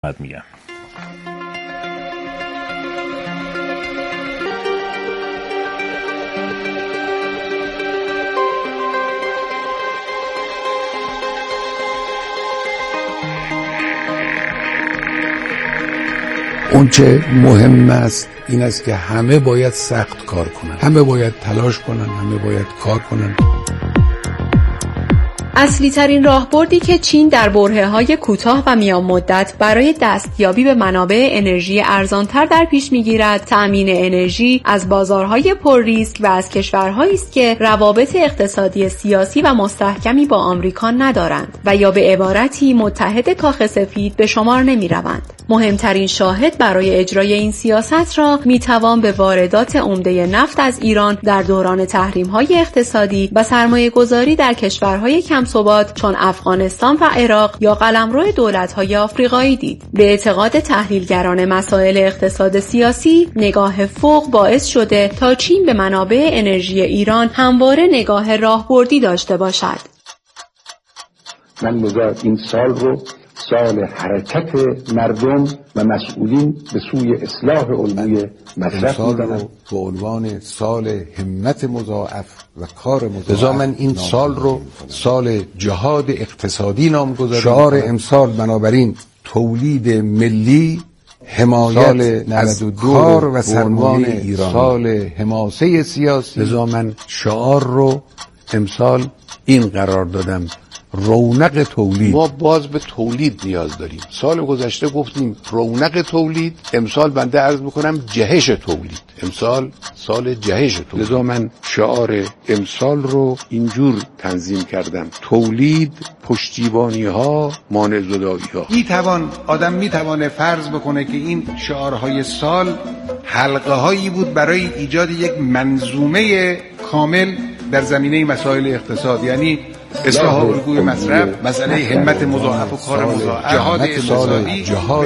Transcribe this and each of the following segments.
خدمت میگم. اون چه مهم است این است که همه باید سخت کار کنن، همه باید تلاش کنن، همه باید کار کنن. اصلی ترین راهبردی که چین در برهه‌های کوتاه و میان مدت برای دستیابی به منابع انرژی ارزانتر در پیش می‌گیرد، تأمین انرژی از بازارهای پر ریسک و از کشورهایی است که روابط اقتصادی سیاسی و مستحکمی با آمریکا ندارند و یا به عبارتی متحد کاخ سفید به شمار نمی‌روند. مهمترین شاهد برای اجرای این سیاست را میتوان به واردات عمده نفت از ایران در دوران تحریم‌های اقتصادی و سرمایه‌گذاری در کشورهای کم ثبات چون افغانستان و عراق یا قلمرو دولت‌های آفریقایی دید. به اعتقاد تحلیلگران مسائل اقتصاد سیاسی، نگاه فوق باعث شده تا چین به منابع انرژی ایران همواره نگاه راهبردی داشته باشد. من می‌گم این سال رو سال حرکت مردم و مسئولین به سوی اصلاح الگوی مصرف می‌دانم. به عنوان سال همت مضاعف و کار مضاعف. لذا من این سال رو سال جهاد اقتصادی نامگذاری. شعار امسال بنابراین تولید ملی، حمایت از کار و سرمایه ایران، سال حماسه سیاسی. لذا من شعار رو امسال این قرار دادم: رونق تولید. ما باز به تولید نیاز داریم. سال گذشته گفتیم رونق تولید، امسال بنده عرض میکنم جهش تولید. امسال سال جهش تولید. لذا من شعار امسال رو اینجور تنظیم کردم: تولید، پشتیبانی ها، مانع زدایی ها. آدم میتوانه فرض بکنه که این شعارهای سال حلقه هایی بود برای ایجاد یک منظومه کامل در زمینه مسائل اقتصاد، یعنی اصلاح الگوی مصرف، مسئله همت مضاعف و کار مضاعف، جهاد اقتصادی،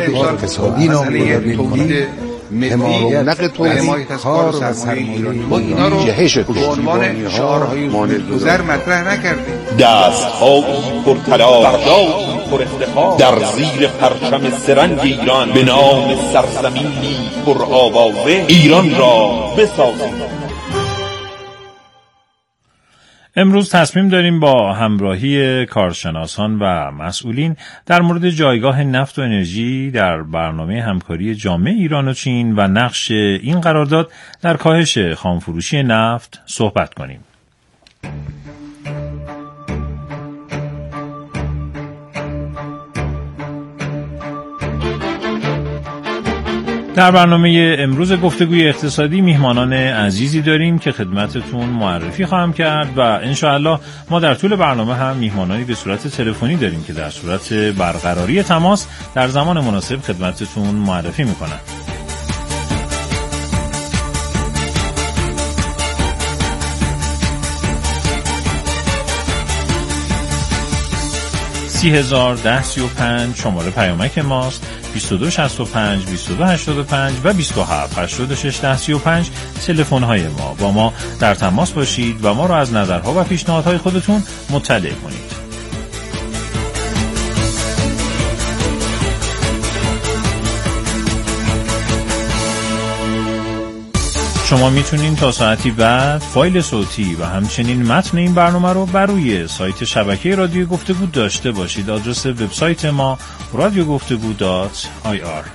مسئله تولید ملی، حمایت از کار و سرمایه ایرانی. ما اینا رو به عنوان شعارهای گذر مطرح نکردیم. دست‌های پرتلاش، پرافتخار در زیر پرچم سرنگ ایران، به نام سرزمینی پرآوازه ایران را بسازیم. امروز تصمیم داریم با همراهی کارشناسان و مسئولین در مورد جایگاه نفت و انرژی در برنامه همکاری جامع ایران و چین و نقش این قرارداد در کاهش خامفروشی نفت صحبت کنیم. در برنامه امروز گفتگوی اقتصادی میهمانان عزیزی داریم که خدمتتون معرفی خواهم کرد و انشاءالله ما در طول برنامه هم میهمانانی به صورت تلفنی داریم که در صورت برقراری تماس در زمان مناسب خدمتتون معرفی میکنن. (301035) شماره پیامک ماست، 2265 2285 و 2786 تلفن های ما. با ما در تماس باشید و ما را از نظرها و پیشنهادهای خودتون مطلع کنید. شما میتونین تا ساعتی بعد فایل صوتی و همچنین متن این برنامه رو بر روی سایت شبکه رادیو گفتگو داشته باشید. آدرس وبسایت ما radiogoftegu.ir.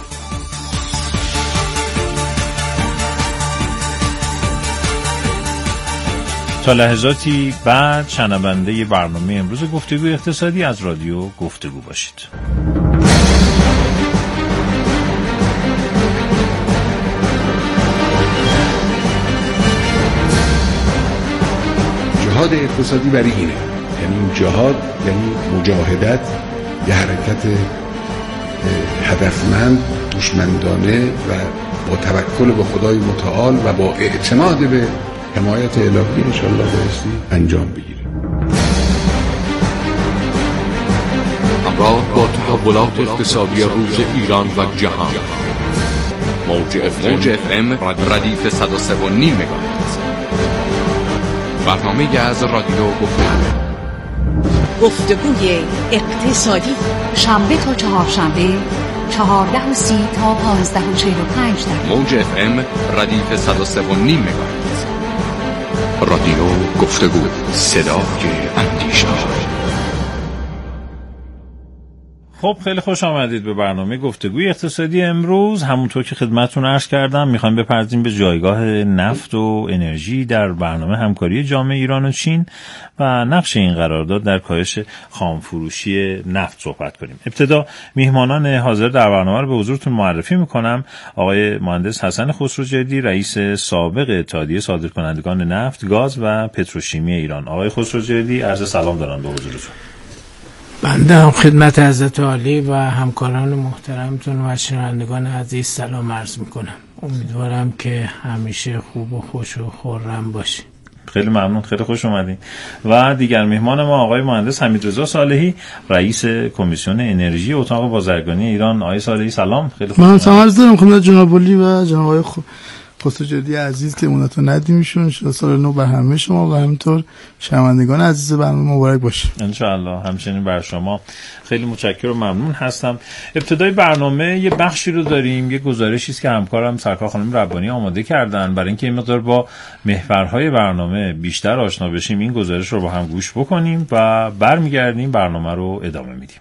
تا لحظاتی بعد شنونده برنامه امروز گفتگوی اقتصادی از رادیو گفتگو باشید. جهاد اقتصادی برای اینه، یعنی جهاد یعنی مجاهدت، یه حرکت هدفمند، هوشمندانه و با توکل به خدای متعال و با اعتماد به حمایت الهی انشالله بایستی انجام بگیره. همراه با تحولات اقتصادی روز ایران و جهان، موج FM ردیف 103.5 مگاهرتز. برنامه از رادیو گفتگوی اقتصادی، شنبه تا چهارشنبه 14:30 تا 15:45 دقیقه. موج FM ردیف 103.9 مگاهرتز. رادیو گفتگو، صدای اندیشه. خب خیلی خوش آمدید به برنامه گفتگوی اقتصادی امروز. همونطور که خدمتتون عرض کردم میخوایم بپردازیم به جایگاه نفت و انرژی در برنامه همکاری جامعه ایران و چین و نقش این قرارداد در کاهش خامفروشی نفت صحبت کنیم. ابتدا میهمانان حاضر در برنامه رو به حضورتون معرفی میکنم. آقای مهندس حسن خسروجردی، رئیس سابق اتحادیه صادرکنندگان نفت، گاز و پتروشیمی ایران. آقای خسروجردی، عرض سلام دارم به حضورتون. بنده هم خدمت حضرت عالی و همکاران محترمتون و شنوندگان عزیز سلام عرض میکنم. امیدوارم که همیشه خوب و خوش و خرم باشی. خیلی ممنون، خیلی خوش اومدین. و دیگر میهمان ما آقای مهندس حمیدرضا صالحی، رئیس کمیسیون انرژی اتاق بازرگانی ایران. آقای صالحی سلام، خیلی خوش اومدید. من سلام عرض دارم خدمت جناب عالی و جناب آقای خسروجردی عزیز که مونتون ندیمشون. سال نو بر همه شما و همینطور شنوندگان عزیز برنامه مبارک باشه ان شاء الله. همچنین بر شما. خیلی متشکرم و ممنون هستم. ابتدای برنامه یه بخشی رو داریم، یه گزارشی است که همکارم سرکار خانم ربانی آماده کردن برای اینکه این مقدار با محورهای برنامه بیشتر آشنا بشیم. این گزارش رو با هم گوش بکنیم و برمیگردیم برنامه رو ادامه میدیم.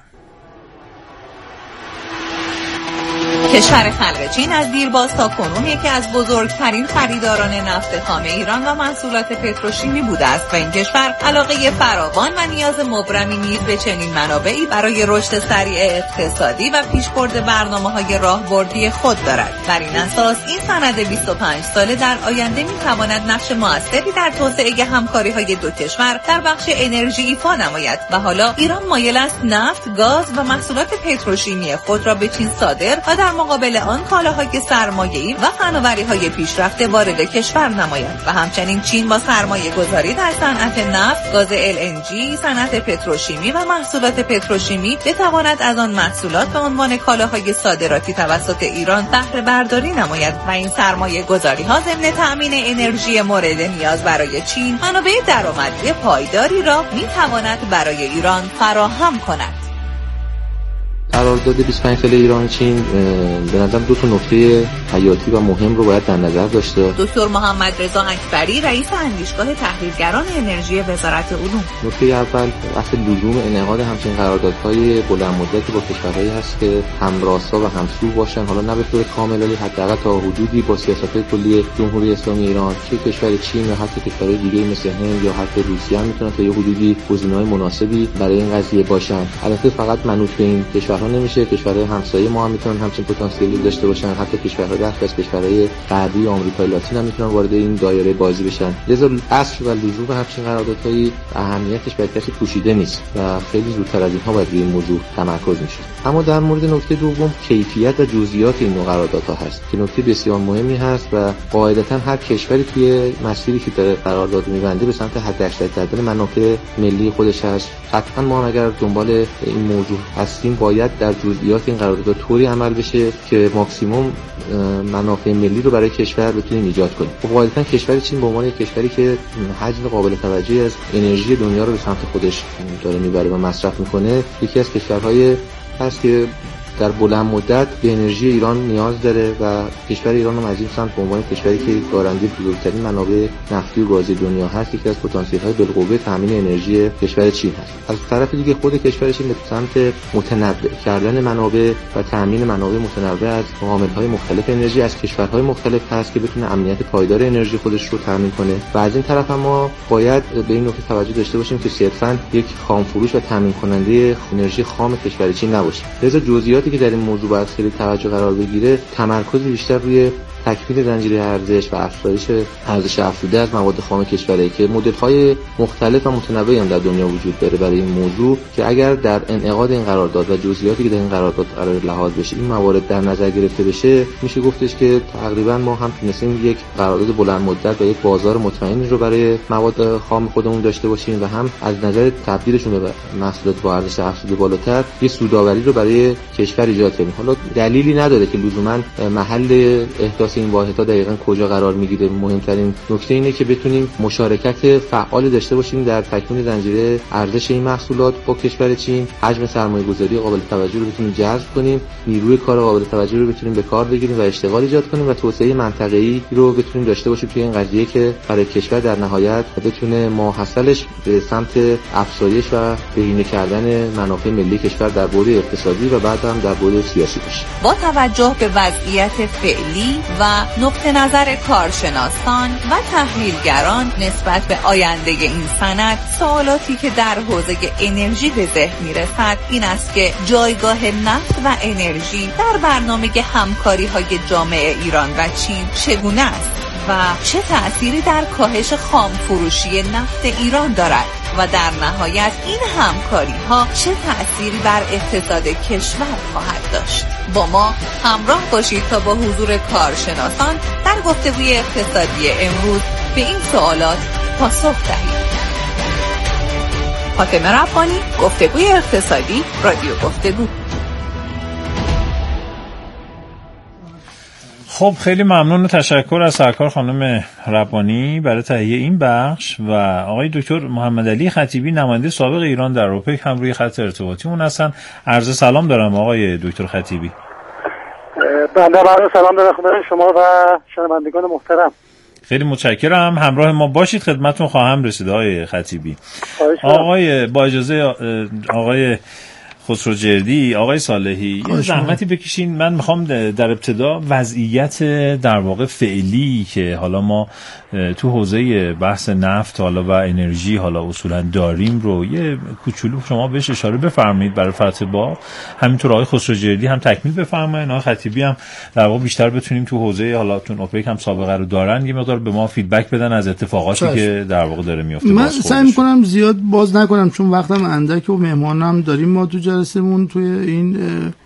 کشور خلق چین از دیرباز تا کنون یکی از بزرگترین خریداران نفت خام ایران و محصولات پتروشیمی بوده است و این کشور علاقه فراوان و نیاز مبرمی نیز به چنین منابعی برای رشد سریع اقتصادی و پیشبرد برنامه‌های راهبردی خود دارد. بر این اساس این سند 25 ساله در آینده می‌تواند نقش موثری در توسعه همکاری‌های دو کشور در بخش انرژی ایفا نماید و حالا ایران مایل است نفت، گاز و محصولات پتروشیمی خود را به چین صادر و در مقابل آن کالاهای سرمایه‌ای و فناوری‌های پیشرفته وارد کشور نماید و همچنین چین با سرمایه‌گذاری در صنعت نفت، گاز LNG، صنعت پتروشیمی و محصولات پتروشیمی بتواند از آن محصولات به عنوان کالاهای صادراتی توسط ایران بهره برداری نماید و این سرمایه‌گذاری‌ها ضمن تأمین انرژی مورد نیاز برای چین منابع درآمدی پایداری را می‌تواند برای ایران فراهم کند. قرارداد 25 ساله ایران و چین به نظر دو تا نکته حیاتی و مهم رو باید در نظر داشته. دکتر محمد رضا اکبری، رئیس اندیشگاه تحلیلگران انرژی وزارت علوم. نکته اول بحث لزوم انعقاد همچین قراردادهای بلند مدتی با کشورهایی هست که همراستا و همسو باشن، حالا نه به طور کامل ولی حداقل تا حدودی با سیاست‌های کلی جمهوری اسلامی ایران، چه کشور چین یا حتی کشورهای دیگه مثل هند یا حتی روسیه هم میتونن تا یه حدودی گزینه‌های مناسبی برای این قضیه باشن. البته فقط منوط به این کشورها نمیشه، کشورهای همسایه ما هم میتونن همچین پتانسیلی داشته باشن، حتی کشورهای برخی از کشورهای غربی آمریکای لاتین هم میتونن وارد این دایره بازی بشن. لذا اصل و لزوم همچین قراردادهای اهمیتش برای کسی پوشیده نیست و خیلی زودتر از اینها باید روی این موضوع تمرکز میشه. اما در مورد نکته دوم، کیفیت و جزئیات این نوع قراردادها هست که نکته بسیار مهمی هست و قاعدتا هر کشوری توی مسیری که داره قرارداد می‌بنده به سمت حداکثر کردن منافع ملی خودش هست. حتما ما اگر دنبال این موضوع هستیم باید در جزئیات این قرارداد طوری عمل بشه که ماکسیموم منافع ملی رو برای کشور بتونیم ایجاد کنیم. خب قاعدتا کشور چین به عنوان کشوری که حجم قابل توجهی از انرژی دنیا رو به سمت خودش داره میبره و مصرف میکنه، یکی از کشورهای هست که در بلند مدت به انرژی ایران نیاز داره و کشور ایران هم از این سمت به عنوان کشوری که دارنده بزرگترین منابع نفتی و گازی دنیا هست، یکی از پتانسیل‌های بالقوه تامین انرژی کشور چین هست. از طرف دیگه خود کشور چین به سمت متنوع کردن منابع و تامین منابع متنوع از معامل‌های مختلف انرژی از کشورهای مختلف هست که بتونه امنیت پایدار انرژی خودش رو تامین کنه. و از این طرف هم ما باید به این نکته توجه داشته باشیم که صرفاً یک خامفروش و تامین کننده انرژی خام کشور چین نباشه. لذا جزئیاتی که در این موضوع باید خیلی توجه قرار بگیره، تمرکز بیشتر روی تکمیل زنجیره ارزش و افزایش ارزش افزوده از مواد خام کشوری که مدل‌های مختلف و متنوعی هم در دنیا وجود داره برای این موضوع، که اگر در انعقاد این قرارداد و جزئیاتی که در این قرارداد قرار لحاظ بشه این موارد در نظر گرفته بشه، میشه گفتش که تقریبا ما هم تونستیم یک قرارداد بلند مدت و یک بازار مطمئنی رو برای مواد خام خودمون داشته باشیم و هم از نظر تبدیلشون به محصولات با ارزش افزوده بالاتر یه سودآوری رو برای کشور ایجاد کنیم. حالا دلیلی نداره که لزوما محل احداث صنعت این واحدها دقیقاً کجا قرار میگیره. مهمترین نکته اینه که بتونیم مشارکت فعال داشته باشیم در تکمیل زنجیره ارزش این محصولات با کشور چین، حجم سرمایه‌گذاری قابل توجه رو بتونیم جذب کنیم، نیروی کار قابل توجه رو بتونیم به کار بگیریم و اشتغال ایجاد کنیم و توسعه منطقه‌ای رو بتونیم داشته باشیم توی این قضیه که برای کشور در نهایت بتونه ماحصلش به سمت افزایش و بهینه کردن منافع ملی کشور در بعد اقتصادی و بعد هم در بعد سیاسی باشه. با توجه به وضعیت فعلی و نقطه نظر کارشناسان و تحلیلگران نسبت به آینده این صنعت، سوالاتی که در حوزه انرژی به ذهن میرسد این است که جایگاه نفت و انرژی در برنامه همکاری‌های جامعه ایران و چین چگونه است و چه تأثیری در کاهش خام فروشی نفت ایران دارد و در نهایت این همکاری‌ها چه تأثیری بر اقتصاد کشور خواهد داشت. با ما همراه باشید تا با حضور کارشناسان در گفتگوی اقتصادی امروز به این سوالات پاسخ دهید. فاطمه ربانی، گفتگوی اقتصادی، رادیو گفتگو. خب خیلی ممنون و تشکر از سرکار خانم ربانی برای تهیه این بخش و آقای دکتر محمد علی خطیبی نماینده سابق ایران در اوپک هم روی خط ارتباطیمون هستن. عرض سلام دارم آقای دکتر خطیبی. بنده برای سلام دارم خدمت شما و شنوندگان محترم. خیلی متشکرم، همراه ما باشید، خدمتتون خواهم رسید آقای خطیبی. آقای با اجازه آقای خسروجردی، آقای صالحی یه زحمتی بکشین. من میخوام در ابتدا وضعیت در واقع فعلی که حالا ما تو حوزه بحث نفت حالا و انرژی حالا اصولا داریم رو یه کوچولو شما بهش اشاره بفرمایید برای فتح باب، همینطور آقای خسروجردی هم تکمیل بفرمایید، آقای خطیبی هم در واقع بیشتر بتونیم تو حوزه حالا تون اوپک هم سابقه رو دارن یه مقدار به ما فیدبک بدن از اتفاقاتی که در واقع داره میفته. من سعی می‌کنم زیاد باز نکنم چون وقتم اندک و مهمانم داریم ما تو جلسمون توی این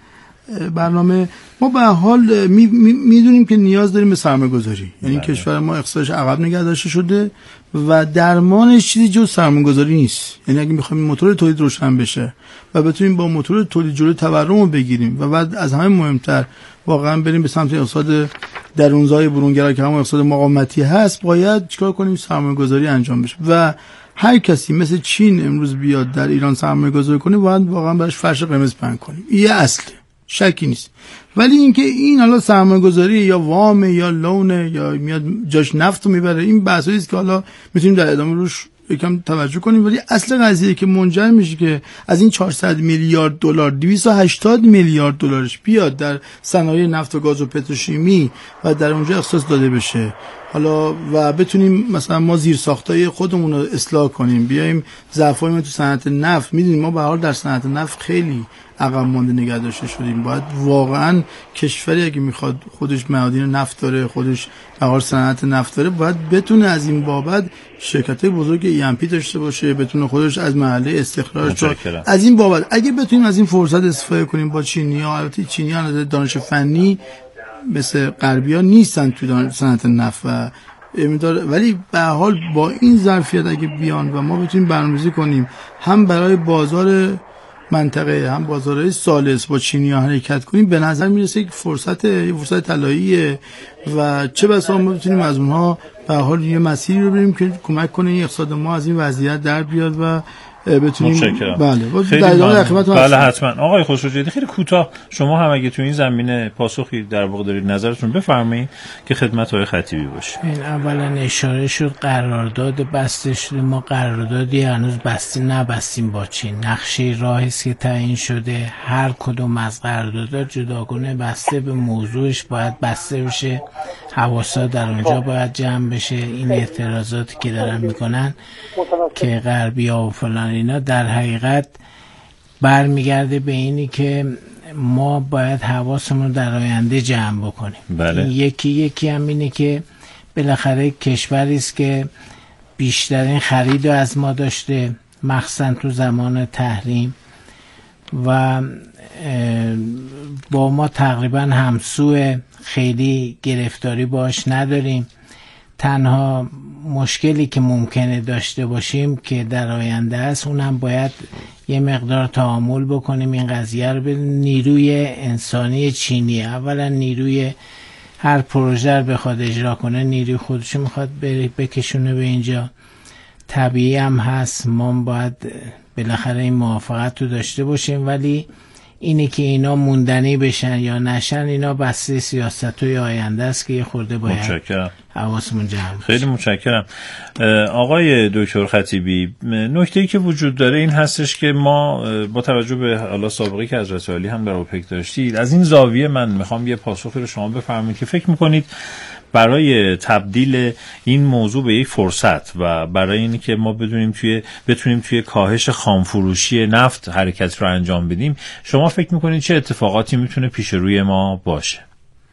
برنامه. ما به حال میدونیم که نیاز داریم به سرمایه‌گذاری، یعنی کشور ما اقتصادش عقب نگه داشته شده و درمانش چیزی جز سرمایه‌گذاری نیست. یعنی اگه می‌خوایم موتور تولید روشن بشه و بتونیم با موتور تولید جلوی تورم رو بگیریم و بعد از همه مهمتر واقعا بریم به سمت اقتصاد درونزای برونگرا که همون اقتصاد مقاومتی هست، باید چیکار کنیم؟ سرمایه‌گذاری انجام بشه و هر کسی مثل چین امروز بیاد در ایران سرمایه‌گذاری کنه باید واقعا براش فرش قرمز پهن کنیم. این اصله، شکی نیست. ولی اینکه این حالا سرمایه‌گذاری یا وام یا لونه یا میاد جاش نفت رو میبره، این بحثایی است که حالا میتونیم در ادامه روش یکم توجه کنیم. ولی اصل قضیه که منجر میشه که از این 400 میلیارد دلار 280 میلیارد دلارش بیاد در صنایع نفت و گاز و پتروشیمی و در اونجا اختصاص داده بشه حالا و بتونیم مثلا ما زیرساختای خودمون رو اصلاح کنیم، بیایم ضعفای ما تو صنعت نفت، میدونیم ما به هر حال در صنعت نفت خیلی عقب مانده نگه داشته شدیم. باید واقعا کشوری اگه میخواد خودش معادن نفت داره، خودش به هر حال صنعت نفت داره، باید بتونه از این بابت شرکت‌های بزرگ EMP داشته باشه، بتونه خودش از محله استخراج از این بابت اگه بتونیم از این فرصت استفاده کنیم با چینی‌ها. البته چینی‌ها از دانش فنی مثل غربی‌ها نیستن تو صنعت نفت و ولی به هر حال با این ظرفیت اگه بیان و ما بتونیم برنامه‌ریزی کنیم هم برای بازار منطقه هم بازارهای ثالث با چینی‌ها حرکت کنیم، به نظر میرسه یک فرصت طلاییه و چه بسا ما بتونیم از اونها به هر حال یه مسیری رو بریم که کمک کنه این اقتصاد ما از این وضعیت در بیاد و بتونیم. بله حتما. آقای خسروجردی خیلی کوتاه شما هم اگه تو این زمینه پاسخی در واقع دارید نظرتون بفرمایید که خدمت آقای خطیبی باشه. این اولا اشاره شد قرارداد بسته شده، ما قراردادی هنوز بسته نبستیم با چین. نقشه راهی است که تعیین شده، هر کدوم از قراردادها جداگانه بسته به موضوعش باید بسته بشه، حواسا در اونجا باید جمع بشه. این اعتراضاتی که دارن میکنن که غربی‌ها و فلان اینا در حقیقت برمیگرده به اینی که ما باید حواسمون رو در آینده جمع بکنیم. بله. یکی هم اینه که بالاخره کشوری است که بیشترین خرید رو از ما داشته، مخصوصا تو زمان تحریم و با ما تقریبا همسو، خیلی گرفتاری باش نداریم. تنها مشکلی که ممکنه داشته باشیم که در آینده است، اونم باید یه مقدار تعامل بکنیم این قضیه رو به نیروی انسانی چینی. اولا نیروی هر پروژه رو بخواد اجرا کنه نیروی خودشو میخواد بکشونه به اینجا. طبیعی هم هست، ما باید بالاخره این موافقت رو داشته باشیم، ولی اینه که اینا موندنی بشن یا نشن اینا بسته سیاست‌های آینده است که یه خورده باید حواسمون جمع باشه. خیلی متشکرم. آقای دکتر خطیبی، نکته‌ای که وجود داره این هستش که ما با توجه به حالا سابقه‌ای که حضرت عالی هم در اوپک داشتید، از این زاویه من میخوام یه پاسخی رو شما بفرمایید که فکر میکنید برای تبدیل این موضوع به یک فرصت و برای اینی که ما بتونیم توی کاهش خامفروشی نفت حرکت رو انجام بدیم، شما فکر میکنید چه اتفاقاتی میتونه پیش روی ما باشه؟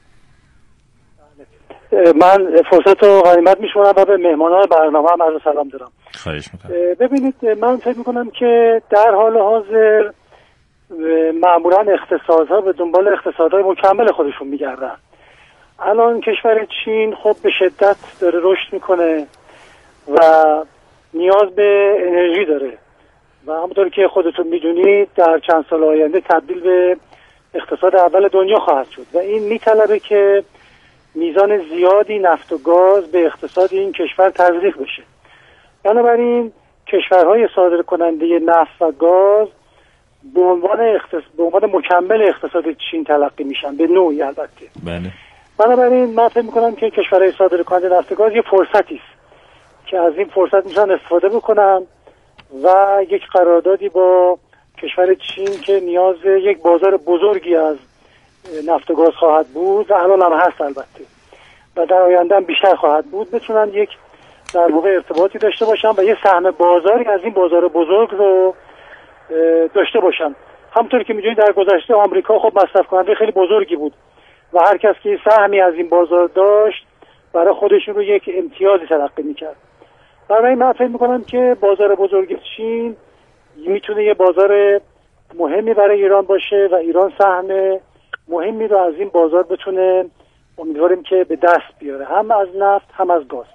من فرصت رو غنیمت میشمارم و به مهمانان برنامه هم عرض سلام دارم. خواهش میکنم. ببینید، من فکر میکنم که در حال حاضر معمولا اقتصادها به دنبال اقتصادهای مکمل خودشون میگردن. الان کشور چین خب به شدت داره رشد میکنه و نیاز به انرژی داره و همونطور که خودتون میدونید در چند سال آینده تبدیل به اقتصاد اول دنیا خواهد شد و این میطلبه که میزان زیادی نفت و گاز به اقتصاد این کشور تزریق بشه. بنابراین کشورهای صادر کننده نفت و گاز به عنوان مکمل اقتصاد چین تلقی میشن، به نوعی البته. بله. بنابراین من فکر میکنم که کشورهای صادر کننده نفت و گاز یه فرصتی است که از این فرصت میتونن استفاده بکنن و یک قراردادی با کشور چین که نیاز یک بازار بزرگی از نفت و گاز خواهد بود و الان هم هست البته و در آینده هم بیشتر خواهد بود، بتونن یک در واقع ارتباطی داشته باشن و یه سهم بازاری از این بازار بزرگ رو داشته باشن. همونطور که میدونید در گذشته آمریکا خب مصرف کننده خیلی بزرگی بود و هر کس که سهمی از این بازار داشت برای خودشون رو یک امتیازی تلقی میکرد. برای من فکر میکنم که بازار بزرگ چین میتونه یه بازار مهمی برای ایران باشه و ایران سهم مهمی رو از این بازار بتونه، امیدواریم که به دست بیاره، هم از نفت هم از گاز.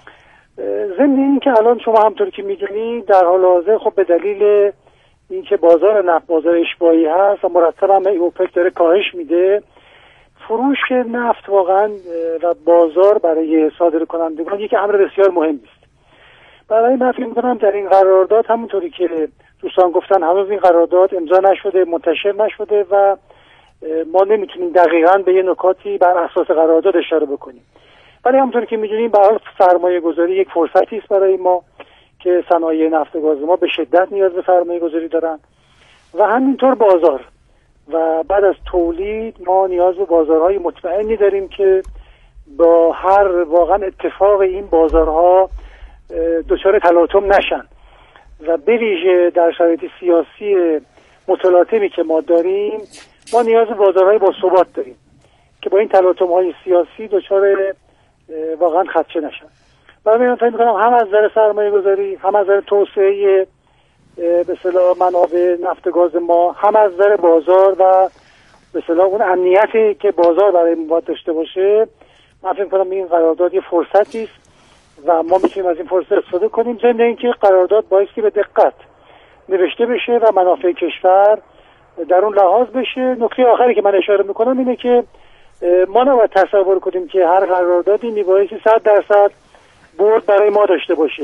ضمن این که الان شما همطور که میدونید در حال حاضر خب به دلیل اینکه بازار نفت بازار اشباعی هست و مرتب هم اوپک داره کاهش میده، فروش نفت واقعا و بازار برای صادر کنندگان یک امر بسیار مهمی است. برای من فکر می‌کنم در این قرارداد همونطوری که دوستان گفتن هنوز این قرارداد امضا نشده، منتشر نشده و ما نمیتونیم دقیقاً به یه نکاتی بر اساس قرارداد اشاره بکنیم. ولی همونطوری که می‌دونیم برای سرمایه گذاری یک فرصتی است برای ما که صنایع نفت و گاز ما به شدت نیاز به سرمایه گذاری دارن و همینطور بازار و بعد از تولید ما نیاز به بازارهای مطمئنی داریم که با هر واقعا اتفاق این بازارها دچار تلاطم نشن و به ویژه در شرایط سیاسی متلاطمی که ما داریم ما نیاز به بازارهای با ثبات داریم که با این تلاطم‌های سیاسی دچار واقعا خدشه نشن. برای من فکر می‌کنم هم از نظر سرمایه‌گذاری، هم از نظر توسعه به اصطلاح منابع نفت و گاز ما، هم از نظر بازار و به اصطلاح اون امنیتی که بازار برای ما داشته باشه، من فکر می‌کنم این قرارداد یه فرصتی است و ما میتونیم از این فرصت استفاده کنیم. ضمن اینکه قرارداد باعث که به دقت نوشته بشه و منافع کشور در اون لحاظ بشه. نکته آخری که من اشاره میکنم اینه که ما نباید تصور کنیم که هر قراردادی میبایستی 100% برد برای ما داشته باشه.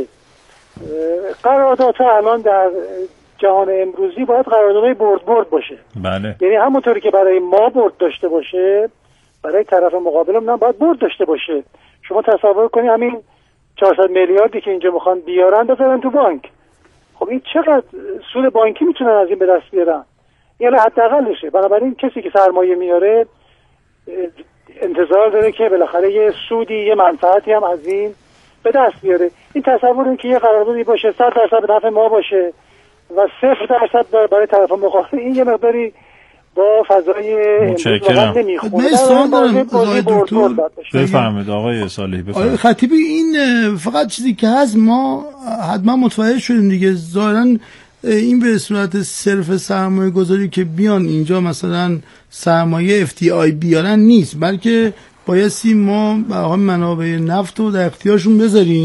قراردادها الان در جهان امروزی باید قراردادهای برد باشه. بله. یعنی همونطوری که برای ما برد داشته باشه برای طرف مقابلمون هم باید برد داشته باشه. شما تصور کنید همین 400 میلیاردی که اینجا میخوان بیارن بذارن تو بانک، خب این چقدر سود بانکی میتونن از این به دست بیارن؟ یعنی حداقلشه. بنابراین کسی که سرمایه میاره انتظار داره که بالاخره یه سودی، یه منفعتی هم از این به دست بیاره. این تصور این که یه قراردادی باشه 100% به نفع ما باشه و 0% برای طرف مقابل، این یه مقداری با فضای متشکرم. من سوال دارم آقای دکتر، بفرمایید آقای صالحی. بفرمایید خطیبی. این فقط چیزی که هست ما حتما متوجه شدیم دیگه، ظاهرا این به صورت صرف سرمایه گذاری که بیان اینجا مثلا سرمایه FDI بیارن نیست، بلکه بایستی ما منابع نفت رو در اختیارشون بذاریم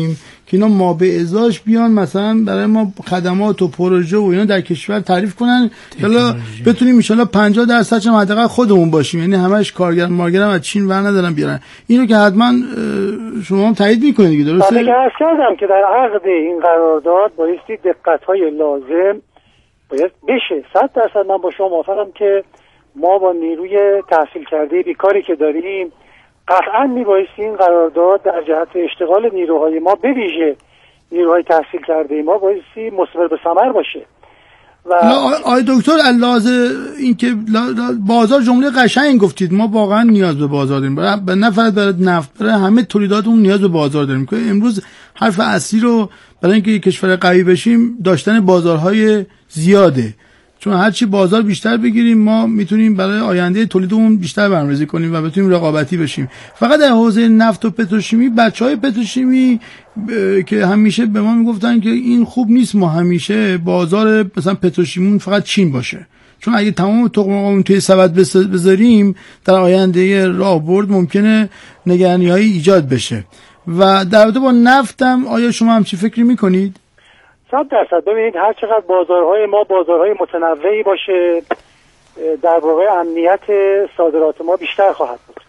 که اینا ما به ازاش بیان مثلا برای ما خدمات و پروژه و اینا در کشور تعریف کنن، حالا بتونیم ان شاءالله 50% هم حداقل خودمون باشیم، یعنی همش کارگر مارگرم از چین ور ندارن بیارن. اینو که حتما شما هم تایید میکنید دیگه، درسته؟ من عرض کردم که در عقد این قرارداد بایستی دقت‌های لازم باید بشه. 100% من با شما موافقم که ما با نیروی تحصیل کرده بیکاری که داریم قطعا میبایستی این قرارداد در جهت اشتغال نیروهای ما به ویژه نیروهای تحصیل کرده ما بایستی مثمر به ثمر باشه. و آقای دکتر علاوه این که بازار، جمله قشنگ گفتید، ما واقعا نیاز به بازار داریم، به نه فقط برای نفت، برای همه تولیداتمون نیاز به بازار داریم که امروز حرف اصلی رو برای اینکه کشور قوی بشیم داشتن بازارهای زیاده، چون هرچی بازار بیشتر بگیریم ما میتونیم برای آینده تولیدمون بیشتر برنامه‌ریزی کنیم و بتونیم رقابتی بشیم. فقط در حوزه نفت و پتروشیمی بچهای پتروشیمی که همیشه به ما میگفتن که این خوب نیست ما همیشه بازار مثلا پتروشیمون فقط چین باشه، چون اگه تمام تخم‌مرغمون توی سبد بذاریم در آینده راهبرد ممکنه نگرانی‌هایی ایجاد بشه. و در رابطه با نفتم آیا شما همچی فکری میکنید؟ 100%. ببینید هر چقدر بازارهای ما بازارهای متنوعی باشه در واقع امنیت صادرات ما بیشتر خواهد بود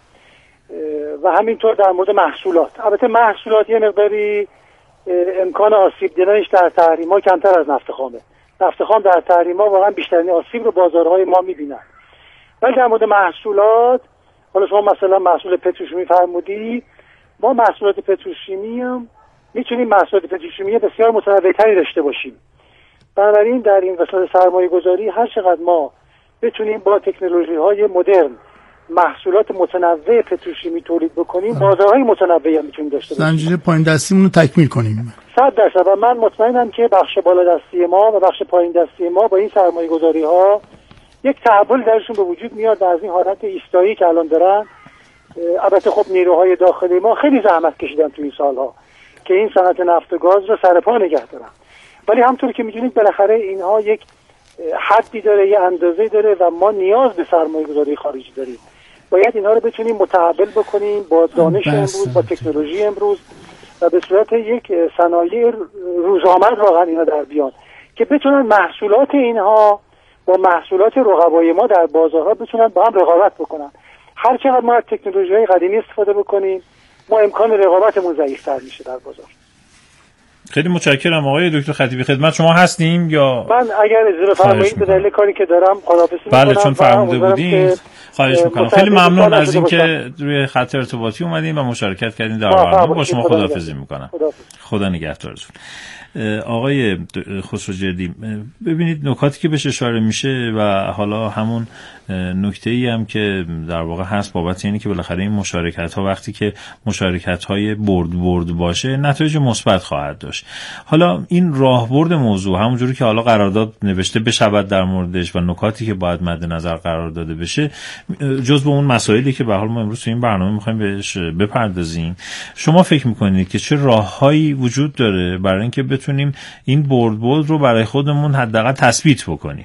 و همینطور در مورد محصولات. البته محصولات یه مقداری امکان آسیب دیدنش در تحریم‌ها کمتر از نفت خامه. نفت خام در تحریم‌ها واقعا بیشترین آسیب رو بازارهای ما می‌بینن. ولی در مورد محصولات، حالا شما مثلا محصول پتروشیمی فرمودی، ما محصولات پتروشیمی هم میتونیم محصولات پتروشیمی بسیار متنوع‌تری داشته باشیم. بنابراین در این قسمت سرمایه‌گذاری هر چقدر ما بتونیم با تکنولوژی‌های مدرن محصولات متنوع پتروشیمی تولید بکنیم، بازارهای متنوعی هم میتونیم داشته باشیم. زنجیره پایین دستیمون رو تکمیل کنیم. 100% و من مطمئنم که بخش بالا دستی ما و بخش پایین دستی ما با این سرمایه‌گذاری‌ها یک تحول درشون به وجود میاد از این حالت ایستایی که الان دارن. البته خب نیروهای داخلی ما خیلی زحمت کشیدن تو این سالها که این صنعت نفت و گاز رو سر پا نگه دارن، ولی همونطور که می‌دونید بالاخره اینها یک حدی داره، یه اندازه‌ای داره و ما نیاز به سرمایه‌گذاری خارجی داریم. باید اینها رو بتونیم متحول بکنیم با دانش امروز، با تکنولوژی امروز و به صورت یک صنایع روزآمد واقعا اینا در بیان که بتونن محصولات اینها با محصولات رقبای ما در بازارها بتونن با هم رقابت بکنن. هر چقدر ما از تکنولوژی‌های قدیمی استفاده بکنیم ما امکان رقابتمون ضعیف‌تر میشه در بازار. خیلی متشکرم آقای دکتر خطیبی. خدمت شما هستیم یا من اگر اجازه بفرمایید به دلیل کاری که دارم خداحافظی می‌کنم. بله چون فرموده بودید خواهش می‌کنم. خیلی ممنون از اینکه روی خط ارتباطی اومدین و مشارکت کردین در برنامه. با شما خداحافظی می‌کنم. خدا نگهدارتون. آقای خسروجردی، ببینید نکاتی که بهش اشاره میشه و حالا همون نکته‌ای هم که در واقع هست بابت اینی که بالاخره این مشارکت‌ها وقتی که مشارکت‌های برد باشه نتایج مثبت خواهد داشت. حالا این راهبرد موضوع همونجوری که حالا قرارداد نوشته بشود در موردش و نکاتی که باید مد نظر قرار داده بشه جزو اون مسائلی که به حال ما امروز تو این برنامه می‌خوایم بهش بپردازیم. شما فکر می‌کنید که چه راههایی وجود داره برای اینکه بتونیم این برد رو برای خودمون حداقل تثبیت بکنیم؟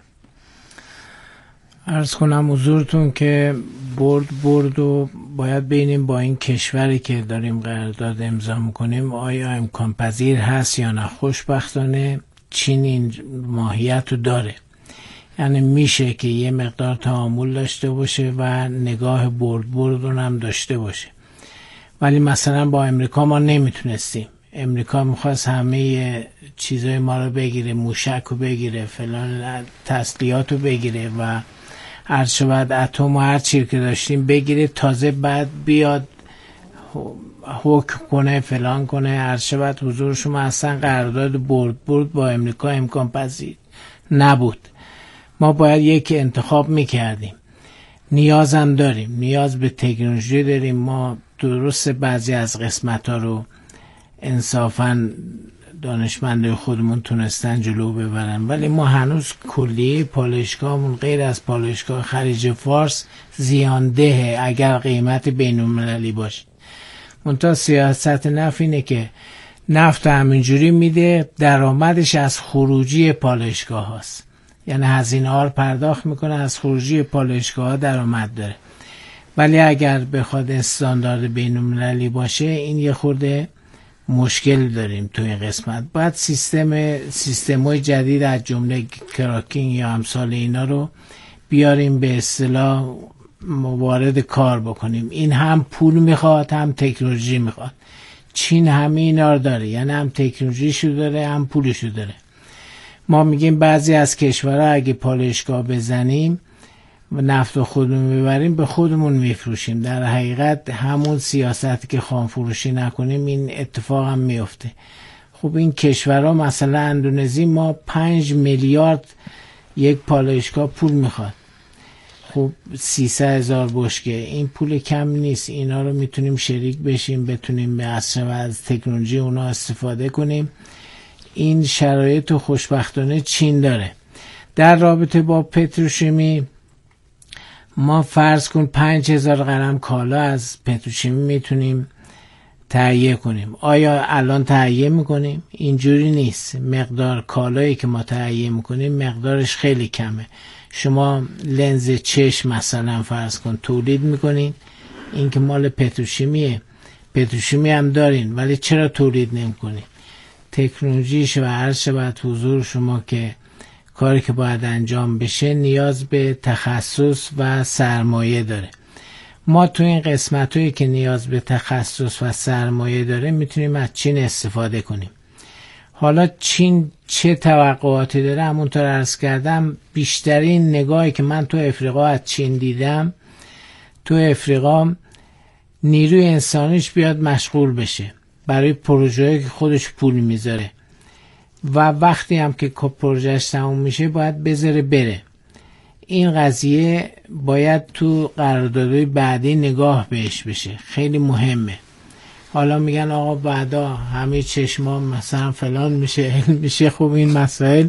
عرض کنم حضورتون که برد رو باید ببینیم با این کشوری که داریم قرارداد امضا میکنیم آیا امکان پذیر هست یا نه. خوشبختانه چین این ماهیت رو داره، یعنی میشه که یه مقدار تعامل داشته باشه و نگاه برد رو هم داشته باشه. ولی مثلا با امریکا ما نمیتونستیم. امریکا میخواست همه چیزای ما رو بگیره، موشک رو بگیره، فلان تسلیحات رو بگیره و هر شود اتم و هر چیزی که داشتیم بگیره، تازه بعد بیاد حکم کنه فلان کنه. هر شود حضور شما اصلا قرارداد برد با امریکا امکان پذیر نبود. ما باید یک انتخاب میکردیم. نیازم داریم، نیاز به تکنولوژی داریم. ما درست بعضی از قسمت ها رو انصافاً دانشمندای خودمون تونستن جلو ببرن، ولی ما هنوز کلیه پالایشگاهمون غیر از پالایشگاه خلیج فارس زیاندهه اگر قیمت بین‌المللی باشه. منتها سیاست نفت اینه که نفت همینجوری میده، درآمدش از خروجی پالایشگاه هاست، یعنی هزینه ها رو پرداخت میکنه، از خروجی پالایشگاه ها درآمد داره. ولی اگر بخواد استاندارد بین‌المللی باشه این یه خورده مشکل داریم تو این قسمت. باید سیستم‌های جدید از جمله کراکینگ یا امثال اینا رو بیاریم به اصطلاح وارد کار بکنیم. این هم پول میخواد هم تکنولوژی میخواد. چین همه اینا رو داره، یعنی هم تکنولوژیشو داره هم پولشو داره. ما میگیم بعضی از کشورها اگه پالایشگاه بزنیم و نفت خودمون ببریم به خودمون میفروشیم. در حقیقت همون سیاستی که خام فروشی نکنیم این اتفاق هم میفته. خب این کشورها مثلا اندونزی ما 5 میلیارد یک پالایشگاه پول میخواد. خب 300,000 بشکه، این پول کم نیست. اینا رو میتونیم شریک بشیم، بتونیم از تکنولوژی اونا استفاده کنیم. این شرایط رو خوشبختانه چین داره. در رابطه با پتروشیمی ما فرض کن 5,000 قلم کالا از پتروشیمی میتونیم تهیه کنیم. آیا الان تهیه میکنیم؟ اینجوری نیست. مقدار کالایی که ما تهیه میکنیم مقدارش خیلی کمه. شما لنز چشم مثلا فرض کن تولید میکنین، این که مال پتروشیمیه، پتروشیمی هم دارین، ولی چرا تولید نمیکنین؟ تکنولوژیش و هر شبت حضور شما که کاری که باید انجام بشه نیاز به تخصص و سرمایه داره. ما تو این قسمتایی که نیاز به تخصص و سرمایه داره میتونیم از چین استفاده کنیم. حالا چین چه توقعاتی داره؟ همونطور عرض کردم بیشترین نگاهی که من تو افریقا از چین دیدم، تو افریقا نیروی انسانیش بیاد مشغول بشه برای پروژه‌ای که خودش پول میذاره و وقتی هم که پروژهش تموم میشه باید بذاره بره. این قضیه باید تو قراردادهای بعدی نگاه بهش بشه، خیلی مهمه. حالا میگن آقا بعدا همه چشما مثلا فلان میشه خب این مسائل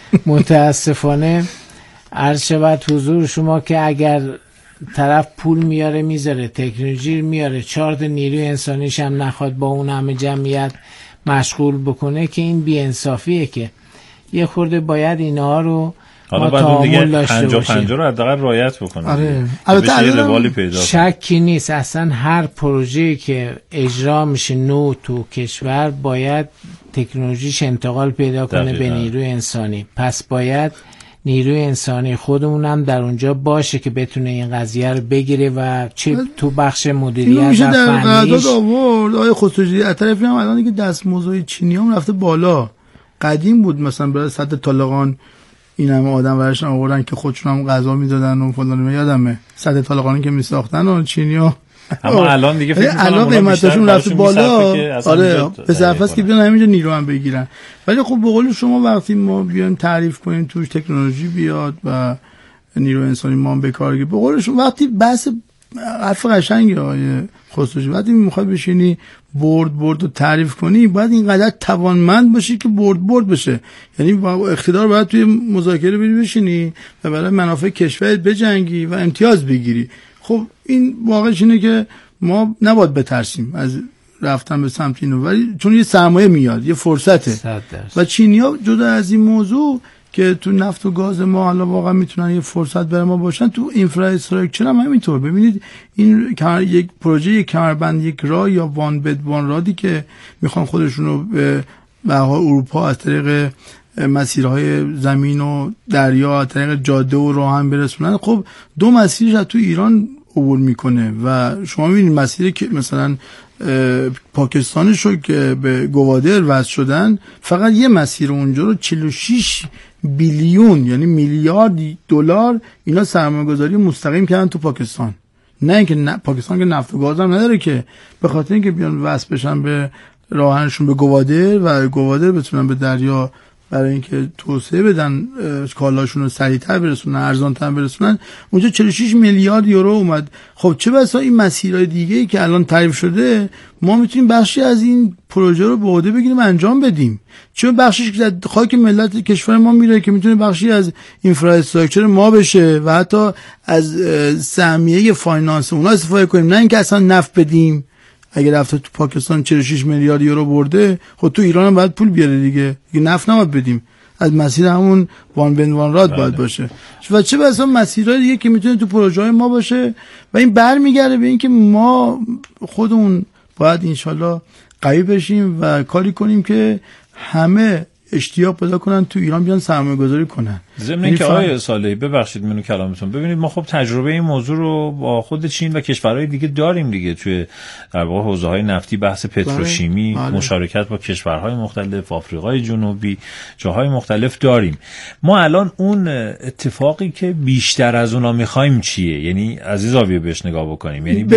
متاسفانه عرض شود حضور شما که اگر طرف پول میاره میذاره، تکنولوژی میاره، 4 نیروی انسانیش هم نخواد با اون همه جمعیت مشغول بکنه، که این بی‌انصافیه. که یه خورده باید اینها رو حالا بعد اون دیگه 50-50 رو حداقل رعایت بکنه. آره. البته شکی نیست اصلا هر پروژه‌ای که اجرا میشه نو تو کشور باید تکنولوژیش انتقال پیدا کنه به نیروی انسانی. پس باید نیروی انسانی خودمون هم در اونجا باشه که بتونه این قضیه رو بگیره و چه تو بخش مدیریت و فنیش. آقای خسروی از طرفی هم الان که دستمزد چینیام رفته بالا. قدیم بود مثلا برای سد طالقان این همه آدم ورشن آوردن که خودشون هم غذا میدادن و فلان. یادمه سد طالقانی که میساختن و چینی‌ها، اما الان دیگه فکر می‌کنم الان قیمتاشون رفته بالا. آره به صرفه که بیان همینجا نیرو هم بگیرن. ولی خب به قول شما وقتی ما بیایم تعریف کنیم توش تکنولوژی بیاد و نیرو انسانی ما هم به کار گیره، به قول شما وقتی بحث حرف قشنگه آیه خصوصی، وقتی میخوای بشینی برد رو تعریف کنی باید اینقدر توانمند باشی که برد بشه. یعنی با اقتدار باید توی مذاکره بشینی و برای منافع کشورت بجنگی و امتیاز بگیری. خب این واقعش اینه که ما نباید بترسیم از رفتن به سمت اینو، ولی چون یه سرمایه میاد، یه فرصته و چینی‌ها جدا از این موضوع که تو نفت و گاز ما حالا واقعا میتونن یه فرصت برای ما باشن، تو اینفراستراکچر هم همینطور. ببینید این یک پروژه، یک کمربند، یک راه یا وان بد وان رادی که میخوان خودشون رو به اروپا از طریق مسیرهای زمین و دریا از طریق جاده و راه هم برسونن، خب 2 مسیرش از تو ایران عبور میکنه و شما میبینید مسیری که مثلا پاکستانش رو که به گوادر وصل شدن، فقط یه مسیر اونجا رو 46 بیلیون یعنی میلیارد دلار اینا سرمایه‌گذاری مستقیم کردن تو پاکستان. نه اینکه پاکستان که نفت و گاز هم نداره، که به خاطر اینکه بیان وصل بشن به راهنشون به گوادر و گوادر بتونن به دریا برای اینکه توسعه بدن کالاشون رو سریعتر برسونن، ارزان‌تر برسونن، اونجا 46 میلیارد یورو اومد. خب چه بسا این مسیرهای دیگه‌ای که الان تعریف شده ما میتونیم بخشی از این پروژه رو به عهده بگیریم انجام بدیم، چون بخشش که خاک ملت کشور ما میره که میتونه بخشی از اینفراستراکچر ما بشه و حتی از سهمیه فاینانس اونا استفاده کنیم، نه اینکه اصلا نفت بدیم. اگه رفته تو پاکستان 46 میلیارد یورو برده، خب تو ایران هم باید پول بیاره دیگه نفت نباید بدیم، از مسیر همون وان بن وان راد باید باشه. و چه بسا مسیرهای دیگه که میتونه تو پروژه‌های ما باشه. و این برمیگرده به این که ما خودمون باید انشالله قوی بشیم و کاری کنیم که همه اشتیاق پیدا کنن تو ایران بیان سرمایه گذاری کنن. ضمن که آقای صالحی ببخشید منو کلامتون، ببینید ما خب تجربه این موضوع رو با خود چین و کشورهای دیگه داریم دیگه، توی در واقع حوزه‌های نفتی، بحث پتروشیمی، مشارکت با کشورهای مختلف، آفریقای جنوبی، جاهای مختلف داریم. ما الان اون اتفاقی که بیشتر از اونا می‌خوایم چیه؟ یعنی از این زاویه بهش نگاه بکنیم، یعنی